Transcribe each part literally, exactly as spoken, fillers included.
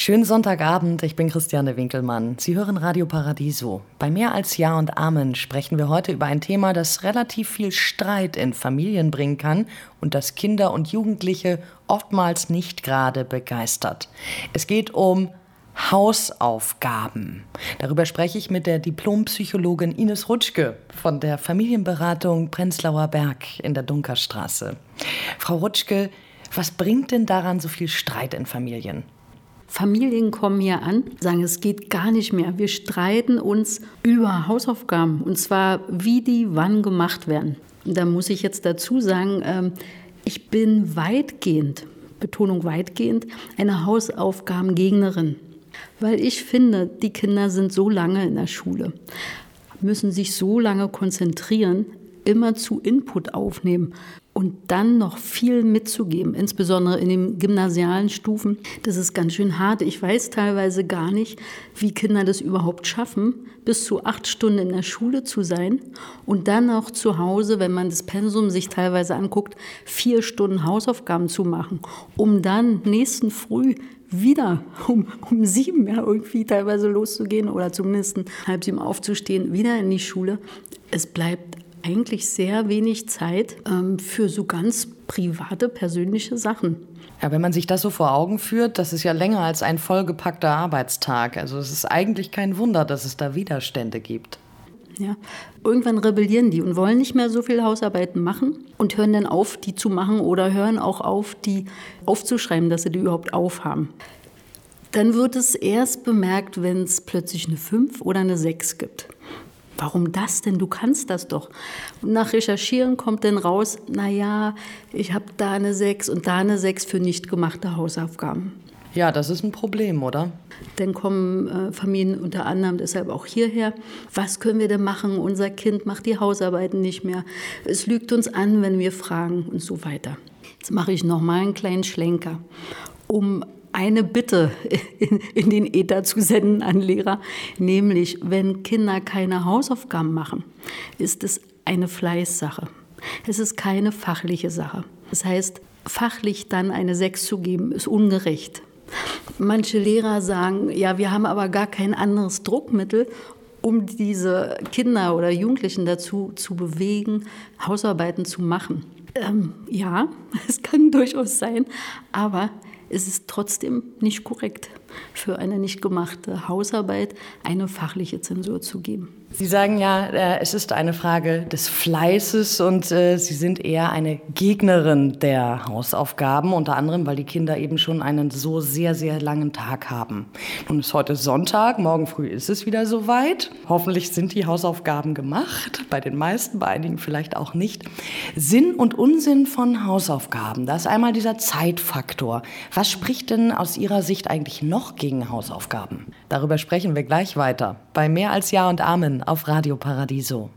Schönen Sonntagabend, ich bin Christiane Winkelmann. Sie hören Radio Paradiso. Bei Mehr als Ja und Amen sprechen wir heute über ein Thema, das relativ viel Streit in Familien bringen kann und das Kinder und Jugendliche oftmals nicht gerade begeistert. Es geht um Hausaufgaben. Darüber spreche ich mit der Diplompsychologin Ines Rutschke von der Familienberatung Prenzlauer Berg in der Dunkerstraße. Frau Rutschke, was bringt denn daran so viel Streit in Familien? Familien kommen hier an, sagen, es geht gar nicht mehr. Wir streiten uns über Hausaufgaben, und zwar, wie die wann gemacht werden. Und da muss ich jetzt dazu sagen, ich bin weitgehend, Betonung weitgehend, eine Hausaufgabengegnerin. Weil ich finde, die Kinder sind so lange in der Schule, müssen sich so lange konzentrieren, immer zu Input aufnehmen und dann noch viel mitzugeben, insbesondere in den gymnasialen Stufen. Das ist ganz schön hart. Ich weiß teilweise gar nicht, wie Kinder das überhaupt schaffen, bis zu acht Stunden in der Schule zu sein und dann auch zu Hause, wenn man das Pensum sich teilweise anguckt, vier Stunden Hausaufgaben zu machen, um dann nächsten Früh wieder um, um sieben ja, irgendwie teilweise loszugehen oder zumindest halb sieben aufzustehen, wieder in die Schule. Es bleibt eigentlich sehr wenig Zeit ähm, für so ganz private, persönliche Sachen. Ja, wenn man sich das so vor Augen führt, das ist ja länger als ein vollgepackter Arbeitstag. Also es ist eigentlich kein Wunder, dass es da Widerstände gibt. Ja, irgendwann rebellieren die und wollen nicht mehr so viel Hausarbeiten machen und hören dann auf, die zu machen oder hören auch auf, die aufzuschreiben, dass sie die überhaupt aufhaben. Dann wird es erst bemerkt, wenn es plötzlich eine fünf oder eine sechs gibt. Warum das denn? Du kannst das doch. Und nach Recherchieren kommt dann raus, naja, ich habe da eine sechs und da eine sechs für nicht gemachte Hausaufgaben. Ja, das ist ein Problem, oder? Dann kommen äh, Familien unter anderem deshalb auch hierher. Was können wir denn machen? Unser Kind macht die Hausarbeiten nicht mehr. Es lügt uns an, wenn wir fragen und so weiter. Jetzt mache ich noch mal einen kleinen Schlenker, um eine Bitte in, in den Äther zu senden an Lehrer, nämlich, wenn Kinder keine Hausaufgaben machen, ist es eine Fleißsache. Es ist keine fachliche Sache. Das heißt, fachlich dann eine sechs zu geben, ist ungerecht. Manche Lehrer sagen, ja, wir haben aber gar kein anderes Druckmittel, um diese Kinder oder Jugendlichen dazu zu bewegen, Hausarbeiten zu machen. Ähm, ja, es kann durchaus sein, aber es ist trotzdem nicht korrekt, für eine nicht gemachte Hausarbeit eine fachliche Zensur zu geben. Sie sagen ja, äh, es ist eine Frage des Fleißes und äh, Sie sind eher eine Gegnerin der Hausaufgaben, unter anderem, weil die Kinder eben schon einen so sehr, sehr langen Tag haben. Nun ist heute Sonntag, morgen früh ist es wieder soweit. Hoffentlich sind die Hausaufgaben gemacht, bei den meisten, bei einigen vielleicht auch nicht. Sinn und Unsinn von Hausaufgaben, da ist einmal dieser Zeitfaktor. Was spricht denn aus Ihrer Sicht eigentlich noch gegen Hausaufgaben? Darüber sprechen wir gleich weiter. Bei Mehr als Ja und Amen auf Radio Paradiso.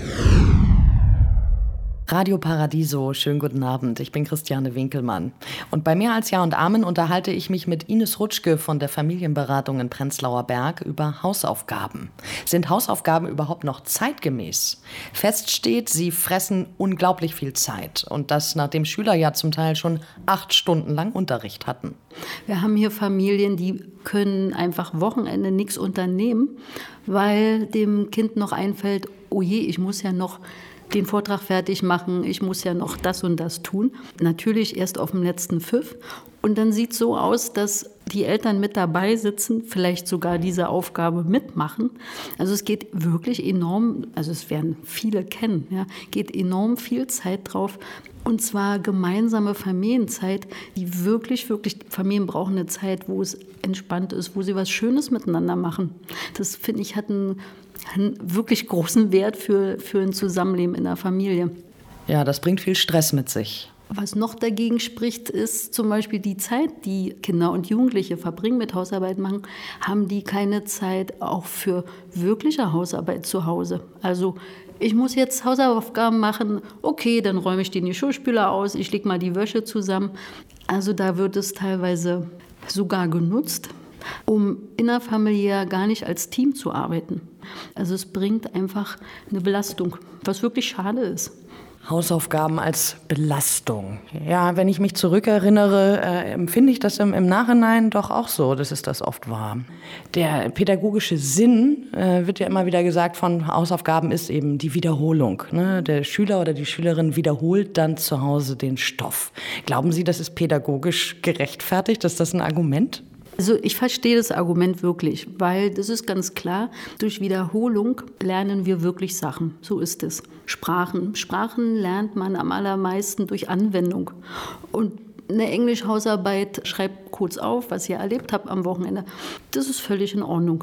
Radio Paradiso, schönen guten Abend. Ich bin Christiane Winkelmann. Und bei Mehr als Ja und Amen unterhalte ich mich mit Ines Rutschke von der Familienberatung in Prenzlauer Berg über Hausaufgaben. Sind Hausaufgaben überhaupt noch zeitgemäß? Fest steht, sie fressen unglaublich viel Zeit. Und das, nachdem Schüler ja zum Teil schon acht Stunden lang Unterricht hatten. Wir haben hier Familien, die können einfach Wochenende nichts unternehmen, weil dem Kind noch einfällt, oh je, ich muss ja noch den Vortrag fertig machen, ich muss ja noch das und das tun. Natürlich erst auf dem letzten Pfiff. Und dann sieht es so aus, dass die Eltern mit dabei sitzen, vielleicht sogar diese Aufgabe mitmachen. Also es geht wirklich enorm, also es werden viele kennen, ja, geht enorm viel Zeit drauf. Und zwar gemeinsame Familienzeit, die wirklich, wirklich, Familien brauchen eine Zeit, wo es entspannt ist, wo sie was Schönes miteinander machen. Das, finde ich, hat einen, einen wirklich großen Wert für, für ein Zusammenleben in der Familie. Ja, das bringt viel Stress mit sich. Was noch dagegen spricht, ist zum Beispiel die Zeit, die Kinder und Jugendliche verbringen mit Hausarbeit machen, haben die keine Zeit auch für wirkliche Hausarbeit zu Hause. Also ich muss jetzt Hausaufgaben machen, okay, dann räume ich den Geschirrspüler aus, ich lege mal die Wäsche zusammen. Also da wird es teilweise sogar genutzt, um innerfamiliär gar nicht als Team zu arbeiten. Also es bringt einfach eine Belastung, was wirklich schade ist. Hausaufgaben als Belastung. Ja, wenn ich mich zurückerinnere, äh, empfinde ich das im, im Nachhinein doch auch so, dass es das oft war. Der pädagogische Sinn, äh, wird ja immer wieder gesagt, von Hausaufgaben ist eben die Wiederholung. Ne? Der Schüler oder die Schülerin wiederholt dann zu Hause den Stoff. Glauben Sie, das ist pädagogisch gerechtfertigt? Ist das ein Argument? Also ich verstehe das Argument wirklich, weil das ist ganz klar, durch Wiederholung lernen wir wirklich Sachen. So ist es. Sprachen. Sprachen lernt man am allermeisten durch Anwendung. Und eine Englisch-Hausarbeit, schreibt kurz auf, was ihr erlebt habt am Wochenende. Das ist völlig in Ordnung.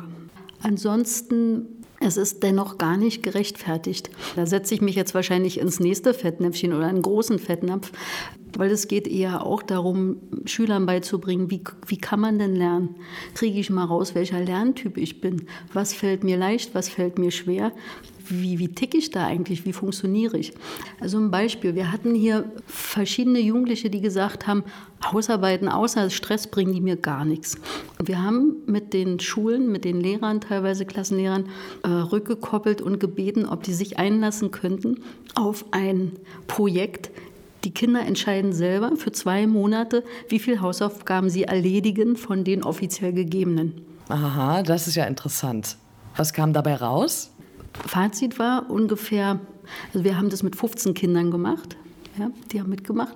Ansonsten, es ist dennoch gar nicht gerechtfertigt. Da setze ich mich jetzt wahrscheinlich ins nächste Fettnäpfchen oder einen großen Fettnapf, weil es geht eher auch darum, Schülern beizubringen, wie, wie kann man denn lernen? Kriege ich mal raus, welcher Lerntyp ich bin? Was fällt mir leicht, was fällt mir schwer? Wie, wie ticke ich da eigentlich? Wie funktioniere ich? Also ein Beispiel, wir hatten hier verschiedene Jugendliche, die gesagt haben, Hausarbeiten außer Stress bringen die mir gar nichts. Und wir haben mit den Schulen, mit den Lehrern, teilweise Klassenlehrern, äh, rückgekoppelt und gebeten, ob die sich einlassen könnten auf ein Projekt. Die Kinder entscheiden selber für zwei Monate, wie viele Hausaufgaben sie erledigen von den offiziell gegebenen. Aha, das ist ja interessant. Was kam dabei raus? Fazit war ungefähr, also wir haben das mit fünfzehn Kindern gemacht, ja, die haben mitgemacht,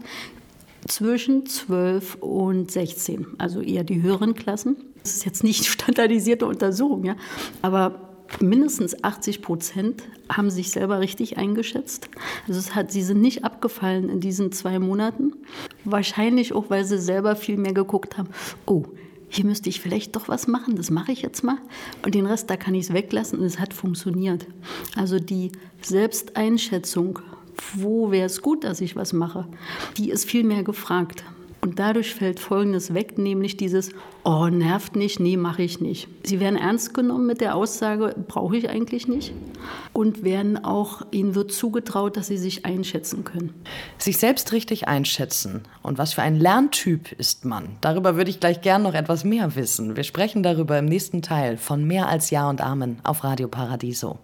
zwischen zwölf und sechzehn, also eher die höheren Klassen. Das ist jetzt nicht standardisierte Untersuchung, ja, aber mindestens achtzig Prozent haben sich selber richtig eingeschätzt. Also es hat, sie sind nicht abgefallen in diesen zwei Monaten. Wahrscheinlich auch, weil sie selber viel mehr geguckt haben, oh, hier müsste ich vielleicht doch was machen, das mache ich jetzt mal. Und den Rest, da kann ich es weglassen und es hat funktioniert. Also die Selbsteinschätzung, wo wäre es gut, dass ich was mache, die ist viel mehr gefragt. Und dadurch fällt Folgendes weg, nämlich dieses, oh, nervt nicht, nee, mache ich nicht. Sie werden ernst genommen mit der Aussage, brauche ich eigentlich nicht. Und werden auch, ihnen wird zugetraut, dass sie sich einschätzen können. Sich selbst richtig einschätzen. Und was für ein Lerntyp ist man? Darüber würde ich gleich gern noch etwas mehr wissen. Wir sprechen darüber im nächsten Teil von Mehr als Ja und Amen auf Radio Paradiso.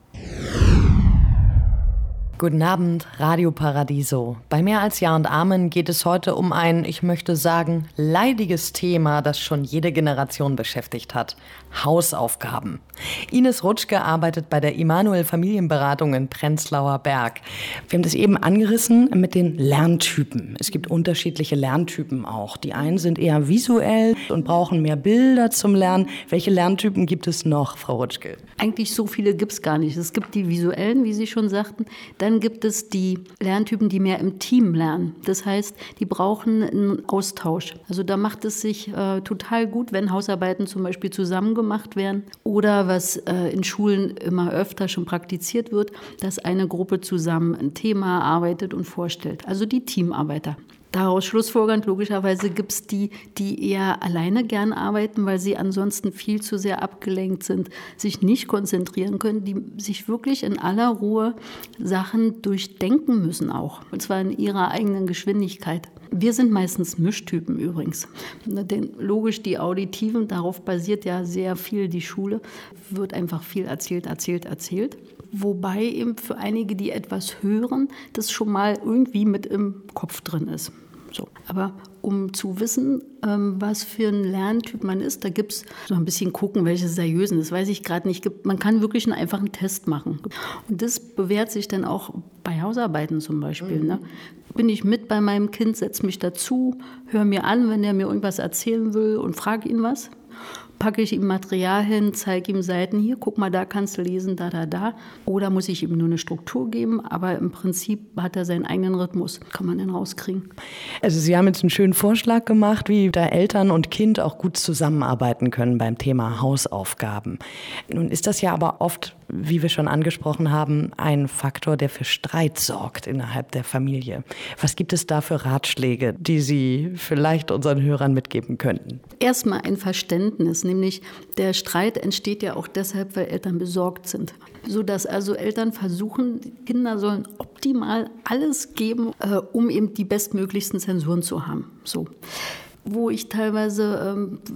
Guten Abend, Radio Paradiso. Bei Mehr als Ja und Amen geht es heute um ein, ich möchte sagen, leidiges Thema, das schon jede Generation beschäftigt hat. Hausaufgaben. Ines Rutschke arbeitet bei der Immanuel Familienberatung in Prenzlauer Berg. Wir haben das eben angerissen mit den Lerntypen. Es gibt unterschiedliche Lerntypen auch. Die einen sind eher visuell und brauchen mehr Bilder zum Lernen. Welche Lerntypen gibt es noch, Frau Rutschke? Eigentlich so viele gibt es gar nicht. Es gibt die visuellen, wie Sie schon sagten. Dann gibt es die Lerntypen, die mehr im Team lernen. Das heißt, die brauchen einen Austausch. Also da macht es sich äh, total gut, wenn Hausarbeiten zum Beispiel zusammen gemacht werden. Oder was äh, in Schulen immer öfter schon praktiziert wird, dass eine Gruppe zusammen ein Thema arbeitet und vorstellt. Also die Teamarbeiter. Daraus schlussfolgernd, logischerweise gibt es die, die eher alleine gern arbeiten, weil sie ansonsten viel zu sehr abgelenkt sind, sich nicht konzentrieren können, die sich wirklich in aller Ruhe Sachen durchdenken müssen auch. Und zwar in ihrer eigenen Geschwindigkeit. Wir sind meistens Mischtypen übrigens. Denn logisch die Auditiven, darauf basiert ja sehr viel die Schule, wird einfach viel erzählt, erzählt, erzählt. Wobei eben für einige, die etwas hören, das schon mal irgendwie mit im Kopf drin ist. So. Aber um zu wissen, ähm, was für ein Lerntyp man ist, da gibt es so ein bisschen gucken, welche seriösen, das weiß ich gerade nicht. Man kann wirklich einen einfachen Test machen. Und das bewährt sich dann auch bei Hausarbeiten zum Beispiel. Mhm. Ne? Bin ich mit bei meinem Kind, setze mich dazu, höre mir an, wenn er mir irgendwas erzählen will und frage ihn was. Packe ich ihm Material hin, zeige ihm Seiten, hier, guck mal, da kannst du lesen, da, da, da. Oder muss ich ihm nur eine Struktur geben, aber im Prinzip hat er seinen eigenen Rhythmus, kann man den rauskriegen. Also Sie haben jetzt einen schönen Vorschlag gemacht, wie da Eltern und Kind auch gut zusammenarbeiten können beim Thema Hausaufgaben. Nun ist das ja aber oft, wie wir schon angesprochen haben, ein Faktor, der für Streit sorgt innerhalb der Familie. Was gibt es da für Ratschläge, die Sie vielleicht unseren Hörern mitgeben könnten? Erstmal ein Verständnis, nämlich der Streit entsteht ja auch deshalb, weil Eltern besorgt sind. Sodass also Eltern versuchen, die Kinder sollen optimal alles geben, äh, um eben die bestmöglichsten Zensuren zu haben. So. Wo ich teilweise ähm,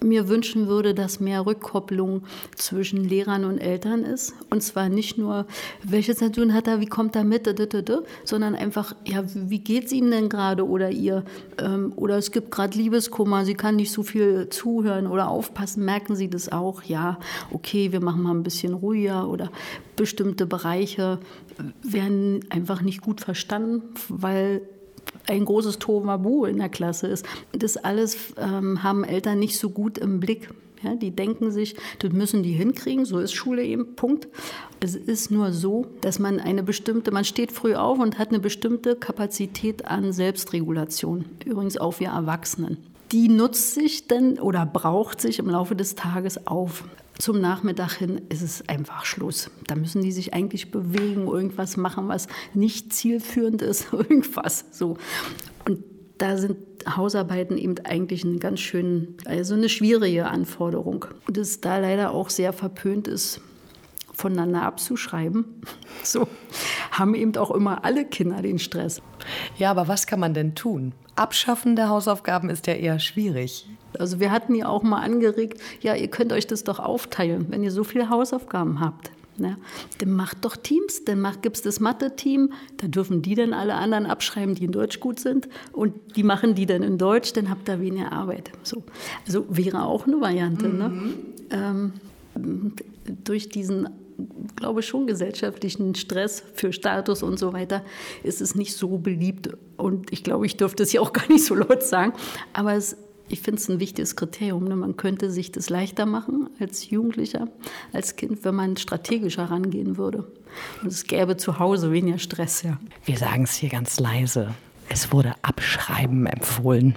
mir wünschen würde, dass mehr Rückkopplung zwischen Lehrern und Eltern ist. Und zwar nicht nur, welches Tun hat er, wie kommt er mit, sondern einfach, ja, wie geht es ihm denn gerade oder ihr? Oder es gibt gerade Liebeskummer, sie kann nicht so viel zuhören oder aufpassen. Merken Sie das auch? Ja, okay, wir machen mal ein bisschen ruhiger oder bestimmte Bereiche werden einfach nicht gut verstanden, weil ein großes Tohuwabohu in der Klasse ist. Das alles ähm, haben Eltern nicht so gut im Blick. Ja, die denken sich, das müssen die hinkriegen, so ist Schule eben, Punkt. Es ist nur so, dass man eine bestimmte, man steht früh auf und hat eine bestimmte Kapazität an Selbstregulation. Übrigens auch wir Erwachsenen. Die nutzt sich dann oder braucht sich im Laufe des Tages auf. Zum Nachmittag hin ist es einfach Schluss. Da müssen die sich eigentlich bewegen, irgendwas machen, was nicht zielführend ist, irgendwas so. Und da sind Hausarbeiten eben eigentlich eine ganz schön, also eine schwierige Anforderung. Und es da leider auch sehr verpönt ist, voneinander abzuschreiben. So haben eben auch immer alle Kinder den Stress. Ja, aber was kann man denn tun? Abschaffen der Hausaufgaben ist ja eher schwierig. Also wir hatten ja auch mal angeregt, ja, ihr könnt euch das doch aufteilen, wenn ihr so viele Hausaufgaben habt. Ja, dann macht doch Teams, dann gibt es das Mathe-Team, da dürfen die dann alle anderen abschreiben, die in Deutsch gut sind und die machen die dann in Deutsch, dann habt ihr weniger Arbeit. So. Also wäre auch eine Variante. Mhm. Ne? Ähm, durch diesen, glaube ich, schon gesellschaftlichen Stress für Status und so weiter ist es nicht so beliebt und ich glaube, ich dürfte es ja auch gar nicht so laut sagen, aber es Ich finde es ein wichtiges Kriterium. Ne? Man könnte sich das leichter machen als Jugendlicher, als Kind, wenn man strategischer rangehen würde. Und es gäbe zu Hause weniger Stress. Ja. Wir sagen es hier ganz leise. Es wurde Abschreiben empfohlen.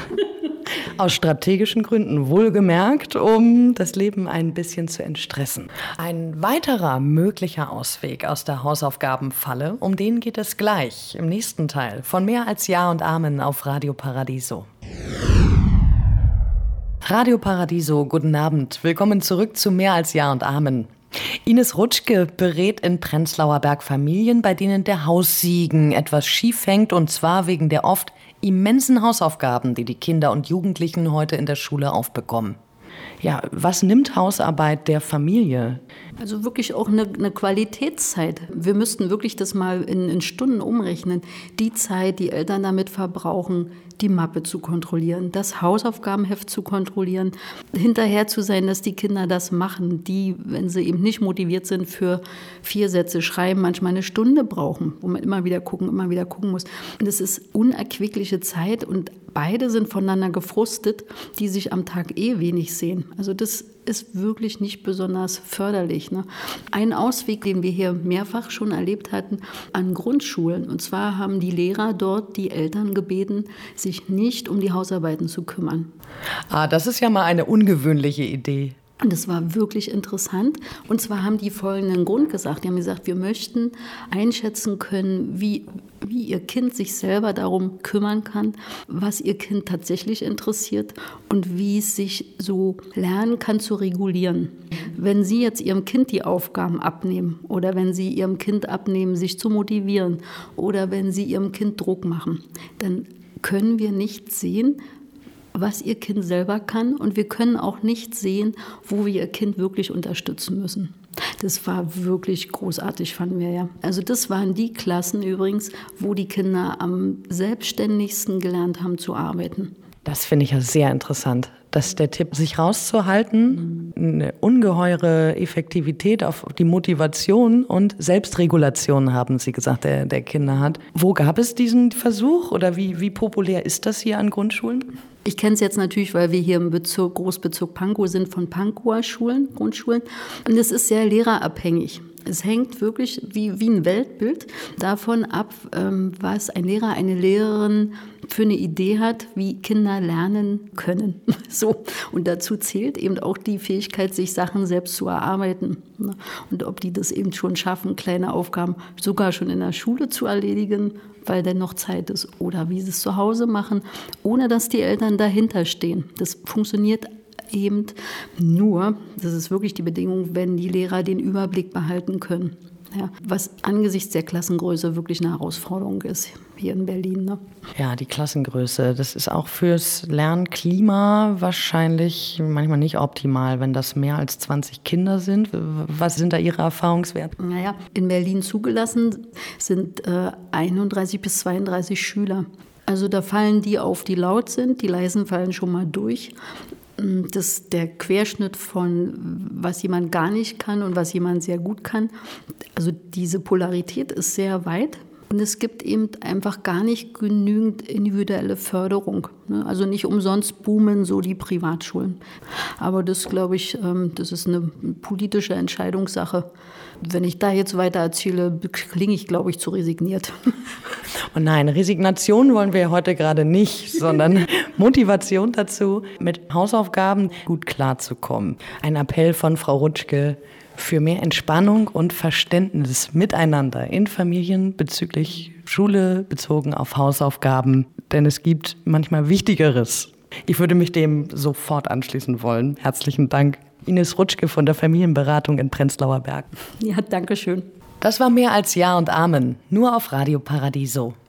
Aus strategischen Gründen wohlgemerkt, um das Leben ein bisschen zu entstressen. Ein weiterer möglicher Ausweg aus der Hausaufgabenfalle, um den geht es gleich im nächsten Teil von Mehr als Ja und Amen auf Radio Paradiso. Radio Paradiso, guten Abend. Willkommen zurück zu Mehr als Ja und Amen. Ines Rutschke berät in Prenzlauer Berg Familien, bei denen der Haussegen etwas schief hängt, und zwar wegen der oft immensen Hausaufgaben, die die Kinder und Jugendlichen heute in der Schule aufbekommen. Ja, was nimmt Hausarbeit der Familie? Also wirklich auch eine, eine Qualitätszeit. Wir müssten wirklich das mal in, in Stunden umrechnen. Die Zeit, die Eltern damit verbrauchen, die Mappe zu kontrollieren, das Hausaufgabenheft zu kontrollieren, hinterher zu sein, dass die Kinder das machen, die, wenn sie eben nicht motiviert sind für vier Sätze schreiben, manchmal eine Stunde brauchen, wo man immer wieder gucken, immer wieder gucken muss. Und es ist unerquickliche Zeit und beide sind voneinander gefrustet, die sich am Tag eh wenig sehen. Also das ist wirklich nicht besonders förderlich. Ne? Ein Ausweg, den wir hier mehrfach schon erlebt hatten, an Grundschulen. Und zwar haben die Lehrer dort die Eltern gebeten, sich nicht um die Hausarbeiten zu kümmern. Ah, das ist ja mal eine ungewöhnliche Idee. Und das war wirklich interessant. Und zwar haben die folgenden Grund gesagt. Die haben gesagt, wir möchten einschätzen können, wie, wie ihr Kind sich selber darum kümmern kann, was ihr Kind tatsächlich interessiert und wie es sich so lernen kann zu regulieren. Wenn Sie jetzt Ihrem Kind die Aufgaben abnehmen oder wenn Sie Ihrem Kind abnehmen, sich zu motivieren oder wenn Sie Ihrem Kind Druck machen, dann können wir nicht sehen, was ihr Kind selber kann. Und wir können auch nicht sehen, wo wir ihr Kind wirklich unterstützen müssen. Das war wirklich großartig, fanden wir ja. Also das waren die Klassen übrigens, wo die Kinder am selbstständigsten gelernt haben zu arbeiten. Das finde ich ja sehr interessant, dass der Tipp, sich rauszuhalten, eine ungeheure Effektivität auf die Motivation und Selbstregulation, haben Sie gesagt, der, der Kinder hat. Wo gab es diesen Versuch oder wie, wie populär ist das hier an Grundschulen? Ich kenne es jetzt natürlich, weil wir hier im Bezirk, Großbezirk Pankow sind, von Pankower Schulen, Grundschulen. Und es ist sehr lehrerabhängig. Es hängt wirklich wie, wie ein Weltbild davon ab, ähm, was ein Lehrer, eine Lehrerin für eine Idee hat, wie Kinder lernen können. So. Und dazu zählt eben auch die Fähigkeit, sich Sachen selbst zu erarbeiten. Und ob die das eben schon schaffen, kleine Aufgaben sogar schon in der Schule zu erledigen, weil dann noch Zeit ist. Oder wie sie es zu Hause machen, ohne dass die Eltern dahinter stehen. Das funktioniert eben nur, das ist wirklich die Bedingung, wenn die Lehrer den Überblick behalten können. Ja, was angesichts der Klassengröße wirklich eine Herausforderung ist. hier in Berlin. Ne? Ja, die Klassengröße, das ist auch fürs Lernklima wahrscheinlich manchmal nicht optimal, wenn das mehr als zwanzig Kinder sind. Was sind da Ihre Erfahrungswerte? Naja, in Berlin zugelassen sind äh, einunddreißig bis zweiunddreißig Schüler. Also da fallen die auf, die laut sind, die leisen fallen schon mal durch. Das, der Querschnitt von, was jemand gar nicht kann und was jemand sehr gut kann, also diese Polarität ist sehr weit. Und es gibt eben einfach gar nicht genügend individuelle Förderung. Also nicht umsonst boomen so die Privatschulen. Aber das, glaube ich, das ist eine politische Entscheidungssache. Wenn ich da jetzt weiter erzähle, klinge ich, glaube ich, zu resigniert. Und nein, Resignation wollen wir heute gerade nicht, sondern Motivation dazu, mit Hausaufgaben gut klarzukommen. Ein Appell von Frau Rutschke für mehr Entspannung und Verständnis miteinander in Familien bezüglich Schule, bezogen auf Hausaufgaben. Denn es gibt manchmal Wichtigeres. Ich würde mich dem sofort anschließen wollen. Herzlichen Dank. Ines Rutschke von der Familienberatung in Prenzlauer Berg. Ja, danke schön. Das war Mehr als Ja und Amen, nur auf Radio Paradiso.